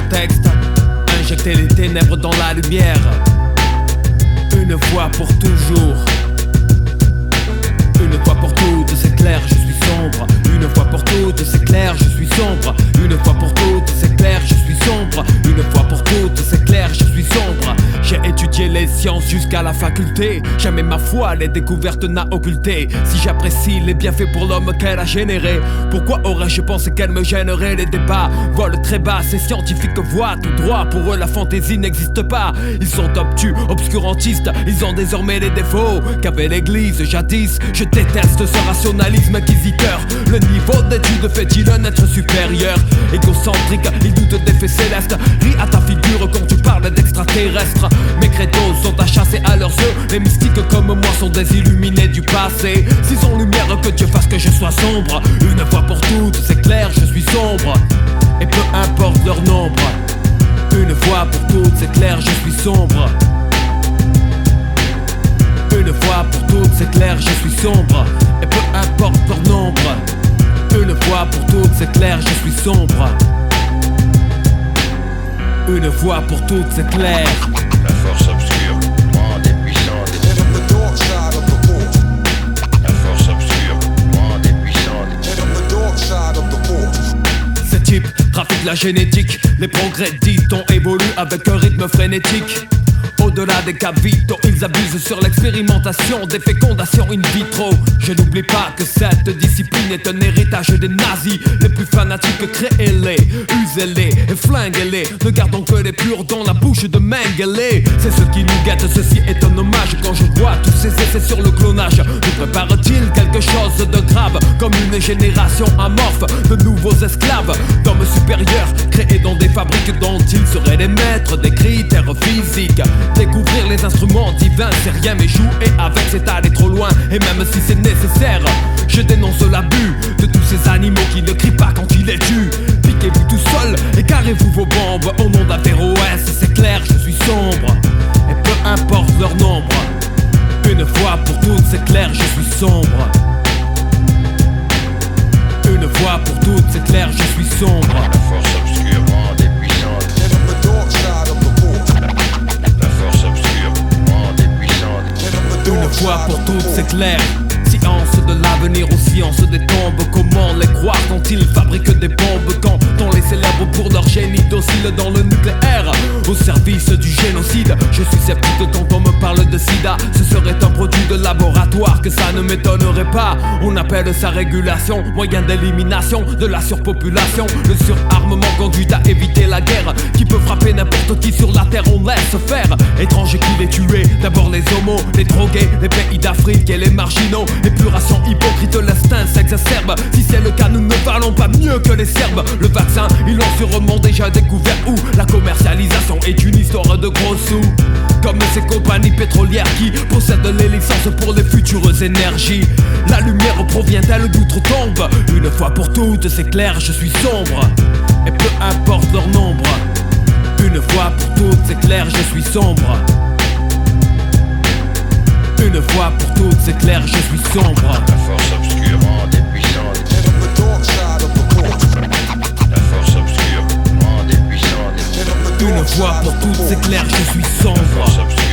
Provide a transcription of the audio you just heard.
texte, injecter les ténèbres dans la lumière. Une fois pour toujours. Une fois pour toutes, c'est clair, je suis sombre. Une fois pour toutes, c'est clair, je suis sombre. Une fois pour toutes, c'est clair, je suis sombre. Une fois pour toutes, c'est clair, je suis sombre. J'ai étudié les sciences jusqu'à la faculté. Jamais ma foi les découvertes n'a occulté. Si j'apprécie les bienfaits pour l'homme qu'elle a généré, pourquoi aurais-je pensé qu'elle me gênerait? Les débats volent très bas, ces scientifiques voient tout droit. Pour eux la fantaisie n'existe pas. Ils sont obtus, obscurantistes, ils ont désormais les défauts qu'avait l'église jadis. Je déteste ce rationalisme inquisiteur. Le niveau d'étude fait-il un être supérieur? Égocentrique, il doute des faits célestes. Ris à ta figure quand tu parles d'extraterrestres. Mes crédos sont à chasser à leurs yeux. Les mystiques comme moi sont des illuminés du passé. S'ils ont lumière, que Dieu fasse que je sois sombre. Une fois pour toutes, c'est clair, je suis sombre. Et peu importe leur nombre. Une fois pour toutes, c'est clair, je suis sombre. Une fois pour toutes, c'est clair, je suis sombre. Et peu importe leur nombre. Une fois pour toutes, c'est clair, je suis sombre. Une fois pour toutes, c'est clair. La force obscure rend des puissants des... La force obscure rend des puissants des... Ces types trafiquent la génétique. Les progrès dit-on évoluent avec un rythme frénétique. Au-delà des cas vitaux, ils abusent sur l'expérimentation des fécondations in vitro. Je n'oublie pas que cette discipline est un héritage des nazis. Les plus fanatiques, créez-les, usez-les et flinguez-les. Ne gardons que les purs dans la bouche de Mengele. C'est ce qui nous guette, ceci est un hommage. Quand je vois tous ces essais sur le clonage, nous prépare-t-il quelque chose de grave? Comme une génération amorphe de nouveaux esclaves, d'hommes supérieurs créés dans des fabriques dont ils seraient les maîtres des critères physiques. Découvrir les instruments divins, c'est rien, mais jouer avec c'est aller trop loin. Et même si c'est nécessaire, je dénonce l'abus de tous ces animaux qui ne crient pas quand il est dû. Piquez-vous tout seul et carrez-vous vos bombes au nom d'Averroès, c'est clair, je suis sombre. Et peu importe leur nombre. Une fois pour toutes, c'est clair, je suis sombre. Une fois pour toutes, c'est clair, je suis sombre. La force obscure rend des puissants des... Une fois pour toutes, c'est clair. Science de l'avenir aux sciences des tombes. Comment les croire quand ils fabriquent des bombes? Quand on les célèbre pour leur génie docile dans le nucléaire, au service du génocide. Je suis sceptique quand on me parle de sida. Ce serait un produit de laboratoire, que ça ne m'étonnerait pas. On appelle ça régulation, moyen d'élimination de la surpopulation. Le surarmement conduit à éviter la guerre, qui peut frapper n'importe qui sur la terre, on laisse faire. Étranger qui les tuait, d'abord les homos, les drogués, les pays d'Afrique et les marginaux. Épuration hypocrite, l'instinct s'exacerbe. Si c'est le cas, nous ne parlons pas mieux que les Serbes. Le vaccin, ils l'ont sûrement déjà découvert. Où la commercialisation est une histoire de gros sous. Comme ces compagnies pétrolières qui possèdent les licences pour les futures énergies. La lumière provient-elle d'outre-tombe? Une fois pour toutes, c'est clair, je suis sombre. Et peu importe leur nombre. Une fois pour toutes, c'est clair, je suis sombre. Une fois pour toutes, c'est clair, je suis sombre. La force obscure rend des puissants des... La force obscure rend des puissants des... Une fois pour toutes, c'est clair, je suis sombre. La force obscure